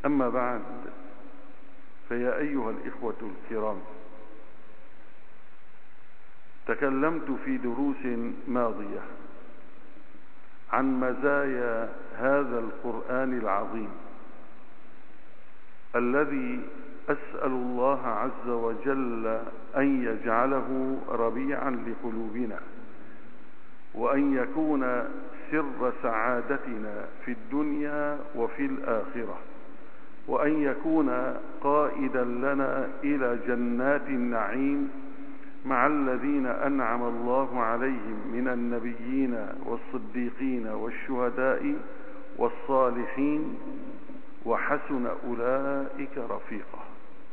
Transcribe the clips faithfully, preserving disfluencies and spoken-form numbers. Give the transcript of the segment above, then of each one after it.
أما بعد، فيا أيها الإخوة الكرام، تكلمت في دروس ماضية عن مزايا هذا القرآن العظيم الذي أسأل الله عز وجل أن يجعله ربيعا لقلوبنا، وأن يكون سر سعادتنا في الدنيا وفي الآخرة، وأن يكون قائدا لنا إلى جنات النعيم مع الذين أنعم الله عليهم من النبيين والصديقين والشهداء والصالحين، وحسن أولئك رفيقا.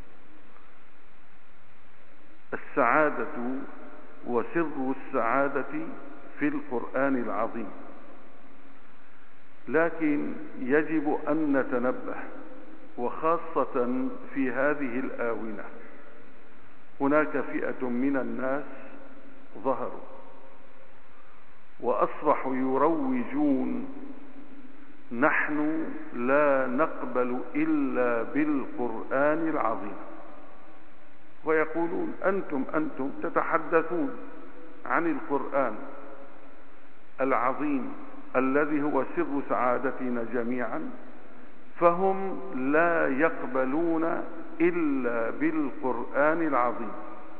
السعادة وسر السعادة في القرآن العظيم، لكن يجب أن نتنبه، وخاصة في هذه الآونة هناك فئة من الناس ظهروا وأصبحوا يروجون: نحن لا نقبل إلا بالقرآن العظيم، ويقولون أنتم أنتم تتحدثون عن القرآن العظيم الذي هو سر سعادتنا جميعا، فهم لا يقبلون إلا بالقرآن العظيم.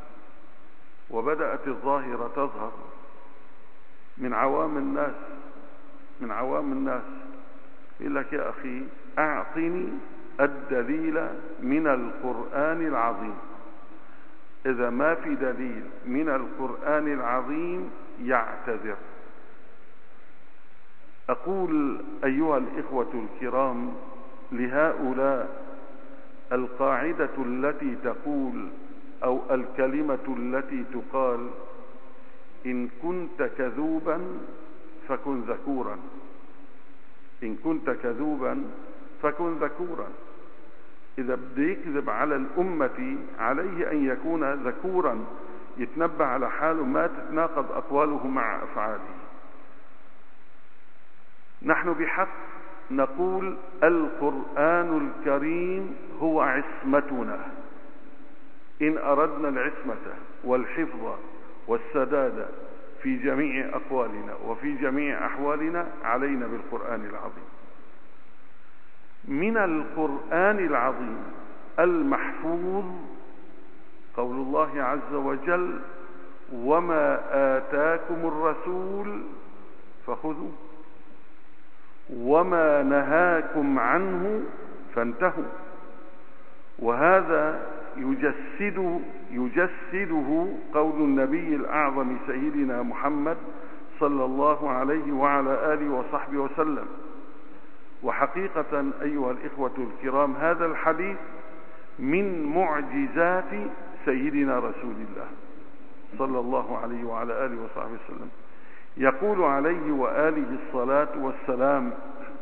وبدأت الظاهرة تظهر من عوام الناس من عوام الناس يقول لك: يا أخي أعطني الدليل من القرآن العظيم. إذا ما في دليل من القرآن العظيم يعتذر. أقول أيها الإخوة الكرام لهؤلاء: القاعدة التي تقول أو الكلمة التي تقال: إن كنت كذوبا فكن ذكورا، إن كنت كذوبا فكن ذكورا. إذا بده يكذب على الأمة عليه أن يكون ذكورا، يتنبه على حاله، ما تتناقض أقواله مع أفعاله. نحن بحق نقول: القرآن الكريم هو عصمتنا. إن أردنا العصمة والحفظ والسداد في جميع أقوالنا وفي جميع أحوالنا علينا بالقرآن العظيم. من القرآن العظيم المحفوظ قول الله عز وجل: وما آتاكم الرسول فخذوه وما نهاكم عنه فانتهوا. وهذا يجسده, يجسده قول النبي الأعظم سيدنا محمد صلى الله عليه وعلى آله وصحبه وسلم. وحقيقة أيها الإخوة الكرام، هذا الحديث من معجزات سيدنا رسول الله صلى الله عليه وعلى آله وصحبه وسلم. يقول عليه وآله الصلاة والسلام: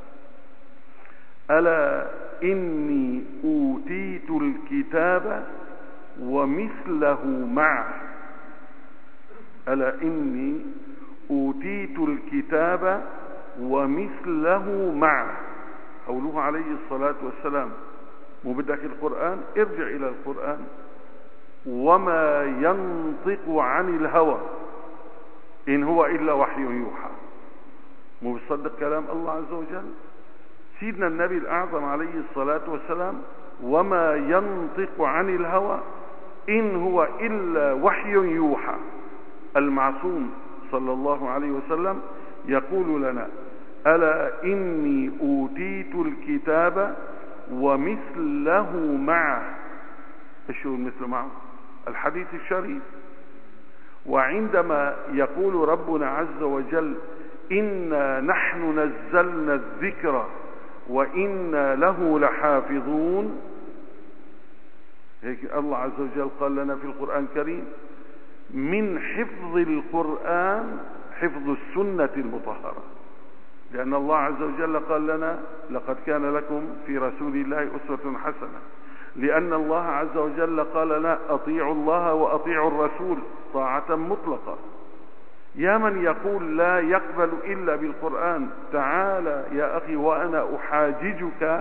ألا إني أوتيت الكتاب ومثله معه. ألا إني أوتيت الكتاب ومثله معه. قوله عليه الصلاة والسلام: مو بدك القرآن؟ ارجع إلى القرآن. وما ينطق عن الهوى إن هو إلا وحي يوحى. مو بصدق كلام الله عز وجل؟ سيدنا النبي الأعظم عليه الصلاة والسلام: وما ينطق عن الهوى إن هو إلا وحي يوحى. المعصوم صلى الله عليه وسلم يقول لنا: ألا إني أوتيت الكتاب ومثله معه. إيش هو المثل معه؟ الحديث الشريف. وعندما يقول ربنا عز وجل: إنا نحن نزلنا الذكر وإنا له لحافظون، هيك الله عز وجل قال لنا في القرآن الكريم: من حفظ القرآن حفظ السنة المطهرة. لأن الله عز وجل قال لنا: لقد كان لكم في رسول الله أسوة حسنة. لأن الله عز وجل قال لنا: أطيعوا الله وأطيعوا الرسول طاعة مطلقة. يا من يقول لا يقبل إلا بالقرآن، تعال يا أخي وأنا أحاججك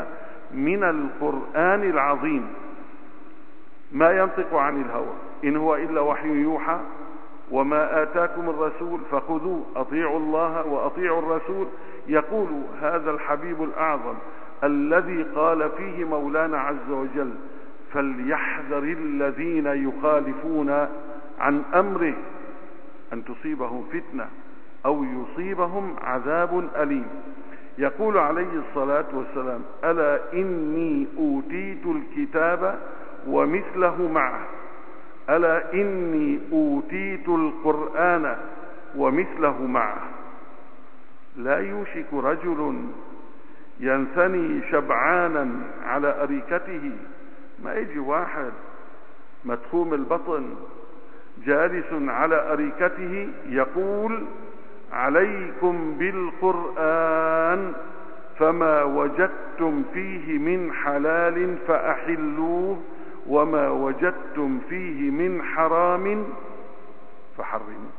من القرآن العظيم ما ينطق عن الهوى إن هو إلا وحي يوحى وما آتاكم الرسول فخذوه أطيعوا الله وأطيعوا الرسول. يقول هذا الحبيب الأعظم الذي قال فيه مولانا عز وجل فليحذر الذين يخالفون عن أمره أن تصيبهم فتنة أو يصيبهم عذاب أليم. يقول عليه الصلاة والسلام ألا إني أوتيت الكتاب ومثله معه ألا إني أوتيت القرآن ومثله معه. لا يوشك رجل ينثني شبعانا على أريكته، ما يجي واحد مدخوم البطن جالس على أريكته يقول عليكم بالقرآن فما وجدتم فيه من حلال فأحلوه وما وجدتم فيه من حرام فحرموه.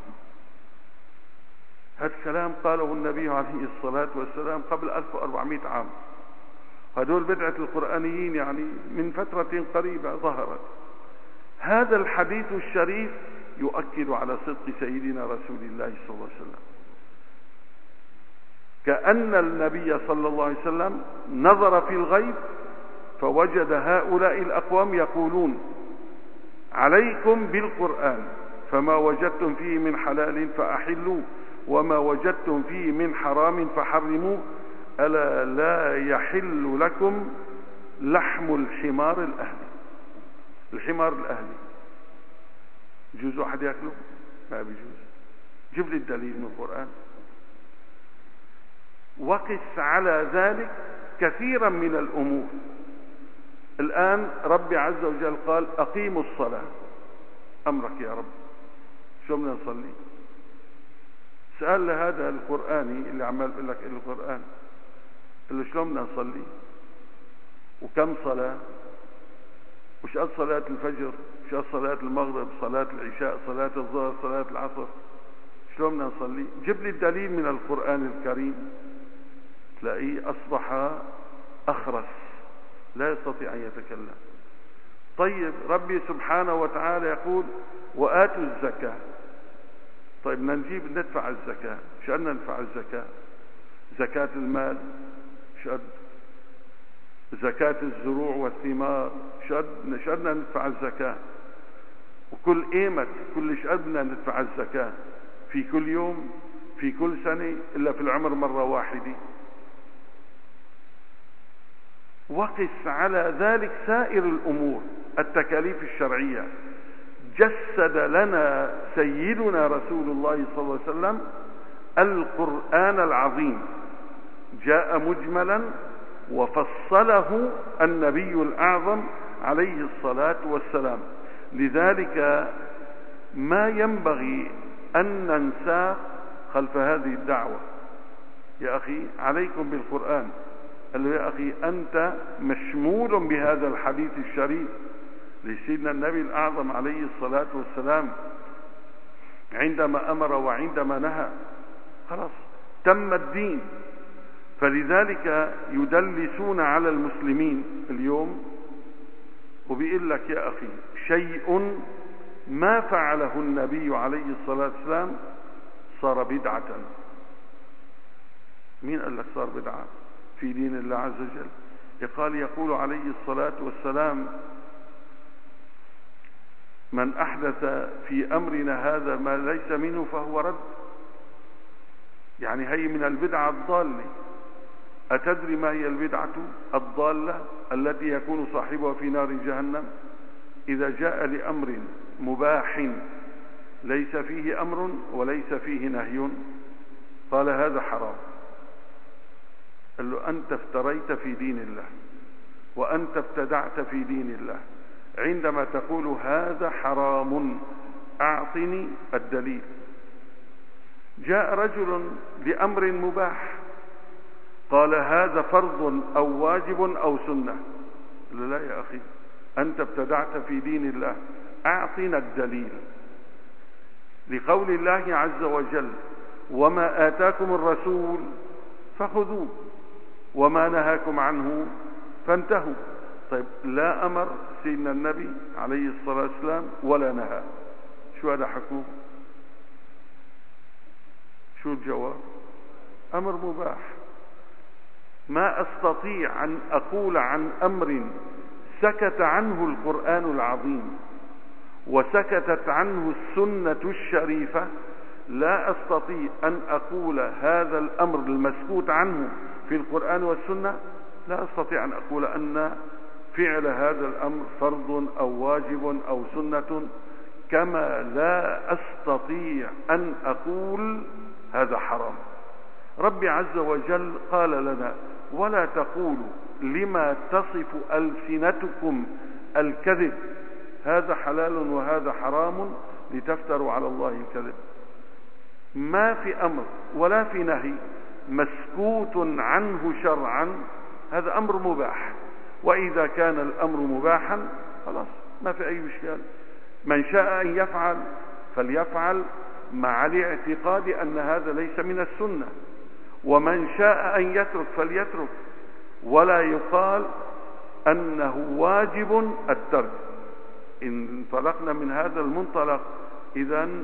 هذا الكلام قاله النبي عليه الصلاة والسلام قبل ألف وأربعمائة عام. هذول بدعة القرآنيين يعني من فترة قريبة ظهرت. هذا الحديث الشريف يؤكد على صدق سيدنا رسول الله صلى الله عليه وسلم، كأن النبي صلى الله عليه وسلم نظر في الغيب فوجد هؤلاء الأقوام يقولون عليكم بالقرآن فما وجدتم فيه من حلال فأحلوه وما وجدتم فيه من حرام فحرموه ألا لا يحل لكم لحم الحمار الأهلي. الحمار الأهلي يجوز واحد يأكله؟ ما بيجوز. جيب لي الدليل من القرآن. وقس على ذلك كثيرا من الأمور. الآن ربي عز وجل قال أقيموا الصلاة، أمرك يا رب، شو بدنا نصلي؟ سأل لهذا القرآني اللي عمال يقول لك القرآن، قال له شلون بدنا نصلي؟ وكم صلاة؟ وش قد صلاة الفجر؟ وش قد صلاة المغرب؟ صلاة العشاء؟ صلاة الظهر؟ صلاة العصر؟ شلون بدنا نصلي؟ جيب لي الدليل من القرآن الكريم. تلاقيه أصبح أخرس لا يستطيع أن يتكلم. طيب ربي سبحانه وتعالى يقول وآتوا الزكاة. طيب بدنا نجيب ندفع الزكاة، شو بدنا ندفع الزكاة؟ زكاة المال شد، زكاة الزروع والثمار شد، شدنا ندفع الزكاة. وكل ايمت كل شد بدنا ندفع الزكاة في كل يوم في كل سنة إلا في العمر مرة واحدة. وقس على ذلك سائر الأمور التكاليف الشرعية. جسد لنا سيدنا رسول الله صلى الله عليه وسلم القرآن العظيم، جاء مجملا وفصله النبي الأعظم عليه الصلاة والسلام. لذلك ما ينبغي أن ننسى خلف هذه الدعوة. يا أخي عليكم بالقرآن. قال له يا أخي أنت مشمول بهذا الحديث الشريف لسيدنا النبي الأعظم عليه الصلاة والسلام عندما أمر وعندما نهى، خلاص تم الدين. فلذلك يدلسون على المسلمين اليوم وبيقول لك يا أخي شيء ما فعله النبي عليه الصلاة والسلام صار بدعة. مين قال لك صار بدعة في دين الله عز وجل؟ قال يقول عليه الصلاة والسلام من أحدث في أمرنا هذا ما ليس منه فهو رد. يعني هي من البدعة الضالة. أتدري ما هي البدعة الضالة التي يكون صاحبها في نار جهنم؟ إذا جاء لأمر مباح ليس فيه أمر وليس فيه نهي قال هذا حرام. قال له أنت افتريت في دين الله وأنت ابتدعت في دين الله عندما تقول هذا حرام، أعطني الدليل. جاء رجل لأمر مباح قال هذا فرض أو واجب أو سنة. قال له لا يا أخي أنت ابتدعت في دين الله، أعطنا الدليل. لقول الله عز وجل وما آتاكم الرسول فخذوه وما نهاكم عنه فانتهوا. طيب لا أمر سيدنا النبي عليه الصلاة والسلام ولا نهى، شو هذا حكوه؟ شو الجواب؟ أمر مباح. ما أستطيع أن أقول عن أمر سكت عنه القرآن العظيم وسكتت عنه السنة الشريفة، لا أستطيع أن أقول هذا الأمر المسكوت عنه في القرآن والسنة، لا أستطيع أن أقول أن فعل هذا الأمر فرض أو واجب أو سنة، كما لا أستطيع أن أقول هذا حرام. ربي عز وجل قال لنا: ولا تقولوا لما تصف ألسنتكم الكذب هذا حلال وهذا حرام لتفتروا على الله الكذب. ما في أمر ولا في نهي مسكوت عنه شرعا، هذا أمر مباح، وإذا كان الأمر مباحا خلاص ما في أي إشكال. من شاء أن يفعل فليفعل مع الاعتقاد أن هذا ليس من السنة، ومن شاء أن يترك فليترك، ولا يقال أنه واجب الترك. إن انطلقنا من هذا المنطلق إذن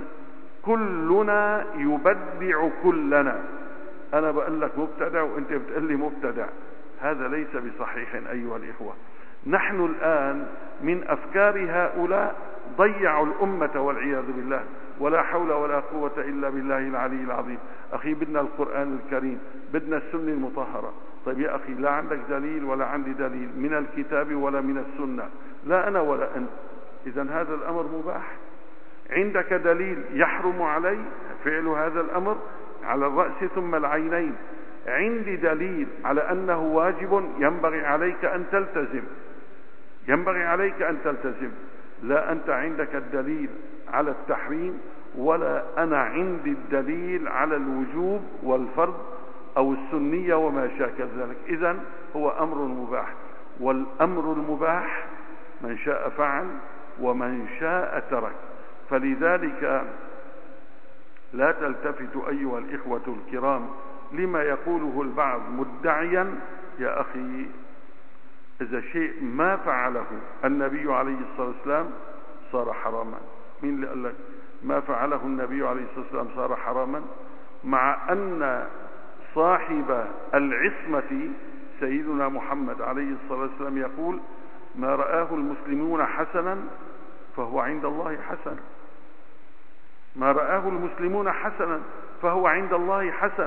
كلنا يبدع كلنا. أنا بقول لك مبتدع وأنت بتقول لي مبتدع، هذا ليس بصحيح أيها الإخوة. نحن الآن من أفكار هؤلاء ضيعوا الأمة والعياذ بالله، ولا حول ولا قوة إلا بالله العلي العظيم. أخي بدنا القرآن الكريم، بدنا السنة المطهرة. طيب يا أخي لا عندك دليل ولا عندي دليل من الكتاب ولا من السنة، لا أنا ولا أنت، إذن هذا الأمر مباح. عندك دليل يحرم علي فعل هذا الأمر على الرأس ثم العينين، عندي دليل على أنه واجب، ينبغي عليك أن تلتزم، ينبغي عليك أن تلتزم. لا أنت عندك الدليل على التحريم ولا أنا عندي الدليل على الوجوب والفرض أو السنية وما شاكل ذلك. إذن هو أمر مباح، والأمر المباح من شاء فعل ومن شاء ترك. فلذلك لا تلتفتوا أيها الإخوة الكرام لما يقوله البعض مدعيا: يا أخي إذا شيء ما فعله النبي عليه الصلاة والسلام صار حراما. مين اللي قال لك ما فعله النبي عليه الصلاة والسلام صار حراما؟ مع أن صاحب العصمة سيدنا محمد عليه الصلاة والسلام يقول: ما رآه المسلمون حسنا فهو عند الله حسن. ما رآه المسلمون حسنا فهو عند الله حسن،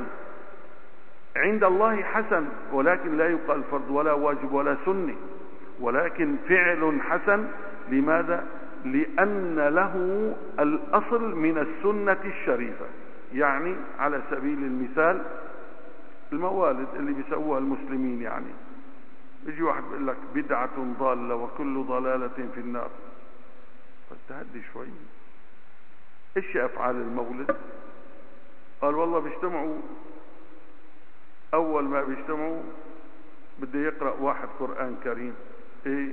عند الله حسن، ولكن لا يقال فرض ولا واجب ولا سني، ولكن فعل حسن. لماذا؟ لأن له الأصل من السنة الشريفة. يعني على سبيل المثال الموالد اللي بيسووها المسلمين، يعني يجي واحد بيقول لك بدعة ضالة وكل ضلالة في النار. فتهدي شوي، ايش افعال المولد؟ قال والله بيجتمعوا، اول ما بيجتمعوا بده يقرأ واحد قرآن كريم. ايه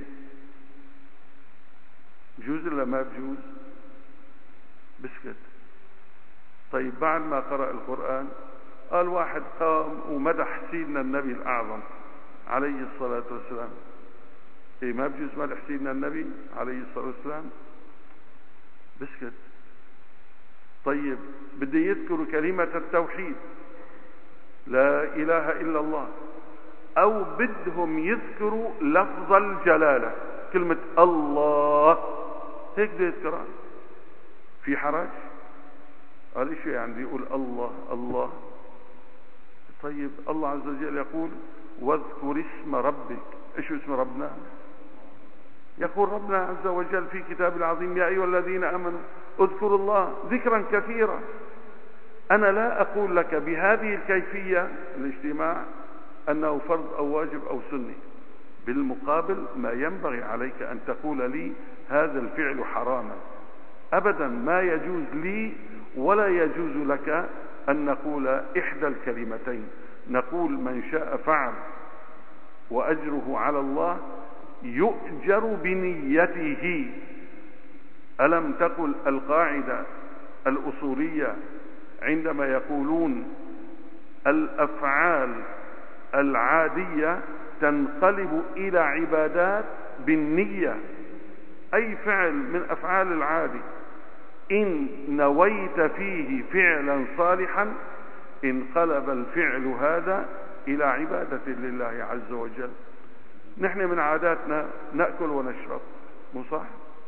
بجوز ولا ما بجوز؟ بسكت. طيب بعد ما قرأ القرآن قال واحد قام ومدح سيدنا النبي الأعظم عليه الصلاة والسلام. ايه ما بجوز مدح سيدنا النبي عليه الصلاة والسلام؟ بسكت. طيب بده يذكر كلمة التوحيد لا إله إلا الله، أو بدهم يذكروا لفظ الجلالة كلمة الله، هيك بده يذكرها، في حرج؟ قال إيش يعني يقول الله الله؟ طيب الله عز وجل يقول واذكر اسم ربك. إيش اسم ربنا؟ يقول ربنا عز وجل في كتاب العظيم: يا أيها الذين آمنوا اذكروا الله ذكرا كثيرا. أنا لا أقول لك بهذه الكيفية الاجتماع أنه فرض أو واجب أو سني، بالمقابل ما ينبغي عليك أن تقول لي هذا الفعل حراما. أبدا ما يجوز لي ولا يجوز لك أن نقول إحدى الكلمتين، نقول من شاء فعل وأجره على الله، يؤجر بنيته. ألم تقل القاعدة الأصولية عندما يقولون الأفعال العادية تنقلب إلى عبادات بالنية. أي فعل من أفعال العادي إن نويت فيه فعلا صالحا انقلب الفعل هذا إلى عبادة لله عز وجل. نحن من عاداتنا نأكل ونشرب، مو صح؟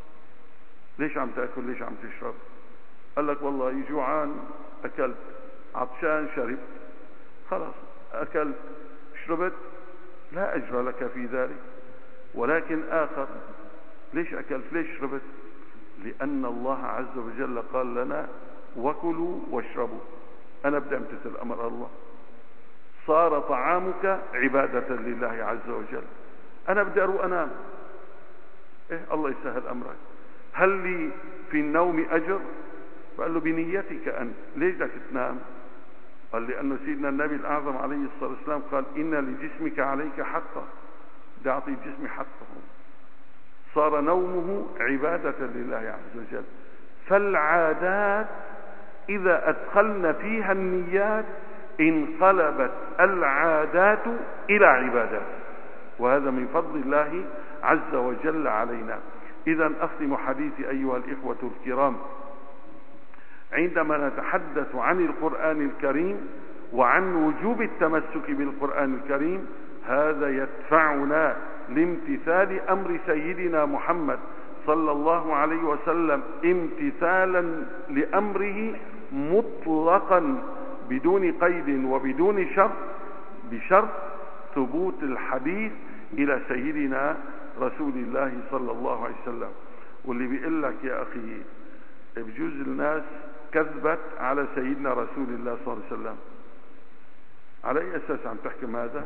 ليش عم تأكل؟ ليش عم تشرب؟ قال لك والله جوعان أكلت، عطشان شربت، خلاص أكلت شربت، لا أجر لك في ذلك. ولكن آخر، ليش أكلت؟ ليش شربت؟ لأن الله عز وجل قال لنا وكلوا واشربوا. أنا بدي أمتثل أمر الله، صار طعامك عبادة لله عز وجل. أنا بدي أروح أنام، إيه الله يسهل أمرك. هل لي في النوم أجر؟ فقال له بنيتك أنت. ليش بدك تنام؟ قال لأنه سيدنا النبي الأعظم عليه الصلاة والسلام قال إن لجسمك عليك حقا، بدي أعطي جسمي حقه. صار نومه عبادة لله عز وجل. فالعادات إذا أدخلنا فيها النيات انقلبت العادات إلى عبادات، وهذا من فضل الله عز وجل علينا. إذا أختم حديثي أيها الإخوة الكرام، عندما نتحدث عن القرآن الكريم وعن وجوب التمسك بالقرآن الكريم، هذا يدفعنا لامتثال أمر سيدنا محمد صلى الله عليه وسلم امتثالا لأمره مطلقا بدون قيد وبدون شرط، بشرط ثبوت الحديث إلى سيدنا رسول الله صلى الله عليه وسلم. واللي بيقول لك يا أخي بجوز الناس كذبت على سيدنا رسول الله صلى الله عليه وسلم، على أي أساس عم تحكم هذا؟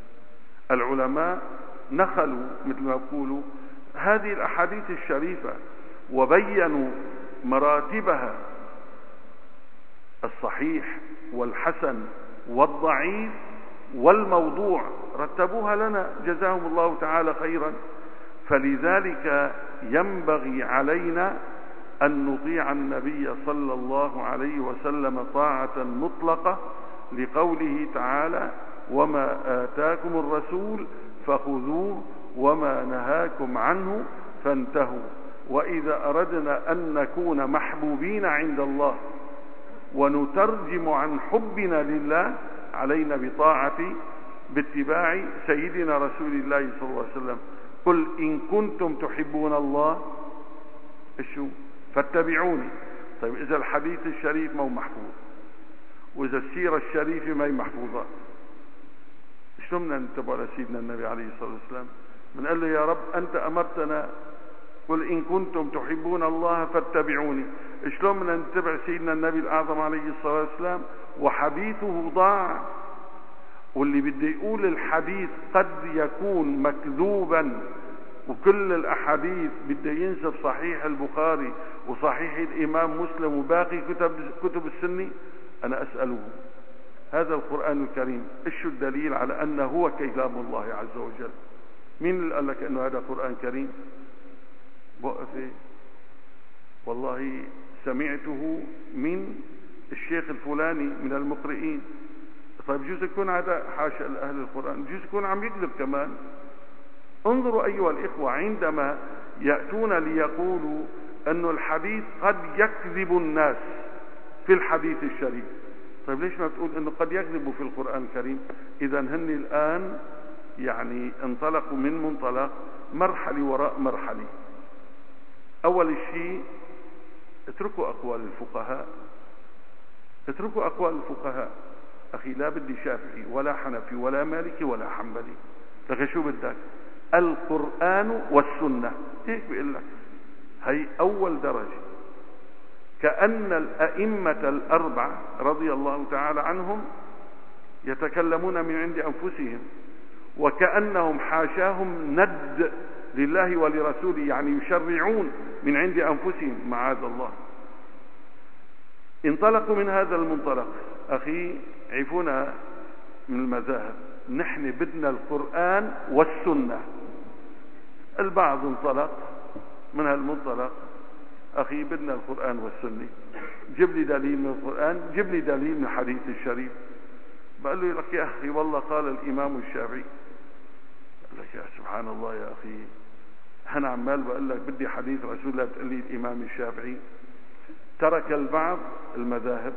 العلماء نخلوا مثل ما يقولوا هذه الأحاديث الشريفة وبينوا مراتبها، الصحيح والحسن والضعيف والموضوع، رتبوها لنا جزاهم الله تعالى خيرا. فلذلك ينبغي علينا أن نطيع النبي صلى الله عليه وسلم طاعة مطلقة، لقوله تعالى وما آتاكم الرسول فخذوه وما نهاكم عنه فانتهوا. وإذا أردنا أن نكون محبوبين عند الله ونترجم عن حبنا لله علينا بطاعة باتباع سيدنا رسول الله صلى الله عليه وسلم. قل إن كنتم تحبون الله شو فاتبعوني. طيب إذا الحديث الشريف ما هو محفوظ، وإذا السيرة الشريفة ما هي محفوظة، شلون بدنا نتبع لسيدنا النبي عليه الصلاة والسلام؟ بنقول له يا رب أنت أمرتنا قل إن كنتم تحبون الله فاتبعوني، شلون بدنا نتبع سيدنا النبي الأعظم عليه الصلاة والسلام وحديثه ضاع؟ واللي بده يقول الحديث قد يكون مكذوبا، وكل الأحاديث بده ينسب صحيح البخاري وصحيح الإمام مسلم وباقي كتب كتب السنة، أنا أسأله هذا القرآن الكريم إيش الدليل على أنه هو كلام الله عز وجل؟ مين اللي قال لك أنه هذا قرآن كريم؟ وقفه والله سمعته من الشيخ الفلاني من المقرئين. طيب جوز يكون هذا حاشا لأهل القرآن، جوز يكون عم يكذب كمان. انظروا أيها الإخوة، عندما يأتون ليقولوا أن الحديث قد يكذب الناس في الحديث الشريف، طيب ليش ما تقول أنه قد يكذبوا في القرآن الكريم؟ إذا هن الآن يعني انطلقوا من منطلق مرحلة وراء مرحلة. أول شيء اتركوا أقوال الفقهاء، اتركوا أقوال الفقهاء. أخي لا بدي شافعي ولا حنفي ولا مالكي ولا حنبلي، لكن شو بدك؟ القرآن والسنة، هيك بيقول لك. هي أول درجة. كأن الأئمة الأربعة رضي الله تعالى عنهم يتكلمون من عند أنفسهم، وكأنهم حاشاهم ند لله ولرسوله، يعني يشرعون من عند أنفسهم معاذ الله. انطلقوا من هذا المنطلق. أخي عفونا من المذاهب، نحن بدنا القرآن والسنة. البعض انطلق من هالمنطلق، أخي بدنا القرآن والسنة، جيب لي دليل من القرآن، جيب لي دليل من الحديث الشريف. بقول له لك يا أخي والله قال الإمام الشافعي، لك يا سبحان الله يا أخي، أنا عمال بقول لك بدي حديث رسول الله، بتقول لي الإمام الشافعي ترك البعض المذاهب.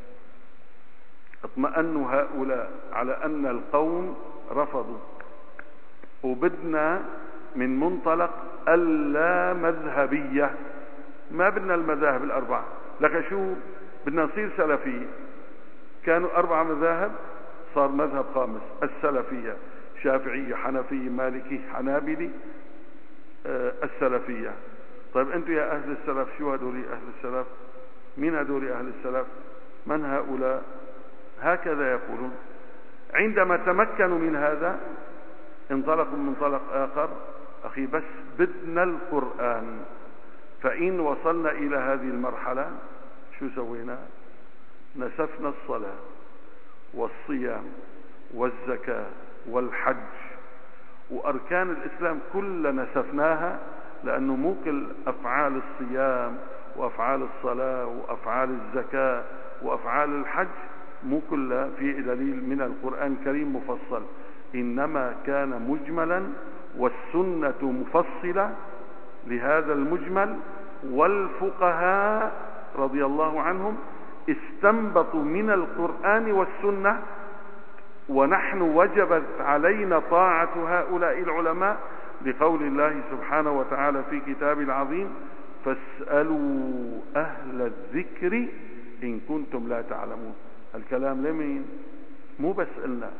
اطمأنوا هؤلاء على أن القوم رفضوا، وبدنا من منطلق اللا مذهبية، ما بدنا المذاهب الأربعة. لك شو بدنا نصير سلفية؟ كانوا أربع مذاهب، صار مذهب خامس السلفية، شافعية حنفية مالكي حنابلي آه السلفية. طيب أنتم يا أهل السلف شو هدول أهل السلف؟ مين هدول أهل السلف؟ من هؤلاء؟ هكذا يقولون. عندما تمكنوا من هذا انطلقوا من منطلق آخر، أخي بس بدنا القرآن. فإن وصلنا إلى هذه المرحلة شو سوينا؟ نسفنا الصلاة والصيام والزكاة والحج وأركان الإسلام كلها نسفناها، لأنه مو كل أفعال الصيام وأفعال الصلاة وأفعال الزكاة وأفعال الحج مو كلها في دليل من القرآن الكريم مفصل، إنما كان مجملا، والسنة مفصلة لهذا المجمل، والفقهاء رضي الله عنهم استنبطوا من القرآن والسنة، ونحن وجبت علينا طاعة هؤلاء العلماء لقول الله سبحانه وتعالى في كتابه العظيم: فاسألوا أهل الذكر إن كنتم لا تعلمون. الكلام لمين؟ مو بس لنا،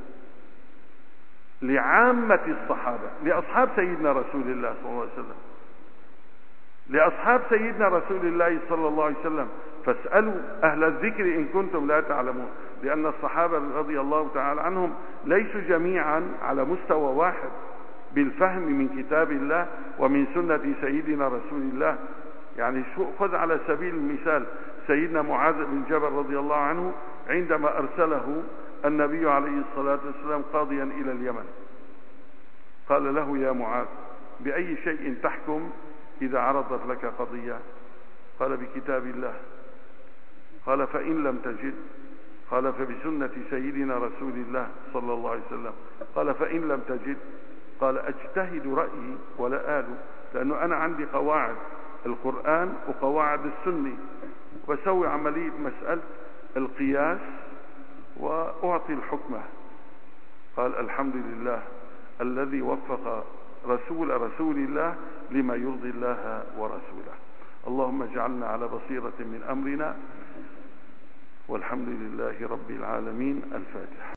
لعامة الصحابة، لأصحاب سيدنا رسول الله صلى الله عليه وسلم، لأصحاب سيدنا رسول الله صلى الله عليه وسلم. فاسألوا أهل الذكر إن كنتم لا تعلمون، لأن الصحابة رضي الله تعالى عنهم ليسوا جميعا على مستوى واحد بالفهم من كتاب الله ومن سنة سيدنا رسول الله. يعني شو، خذ على سبيل المثال سيدنا معاذ بن جبل رضي الله عنه عندما أرسله النبي عليه الصلاة والسلام قاضيا إلى اليمن، قال له: يا معاذ بأي شيء تحكم إذا عرضت لك قضية؟ قال: بكتاب الله. قال: فإن لم تجد؟ قال: فبسنة سيدنا رسول الله صلى الله عليه وسلم. قال: فإن لم تجد؟ قال: أجتهد رأيي ولا آل، لأنه أنا عندي قواعد القرآن وقواعد السنة، وسوي عملية مسألة القياس وأعطي الحكمة. قال: الحمد لله الذي وفق رسول رسول الله لما يرضي الله ورسوله. اللهم اجعلنا على بصيرة من أمرنا، والحمد لله رب العالمين. الفاتحة.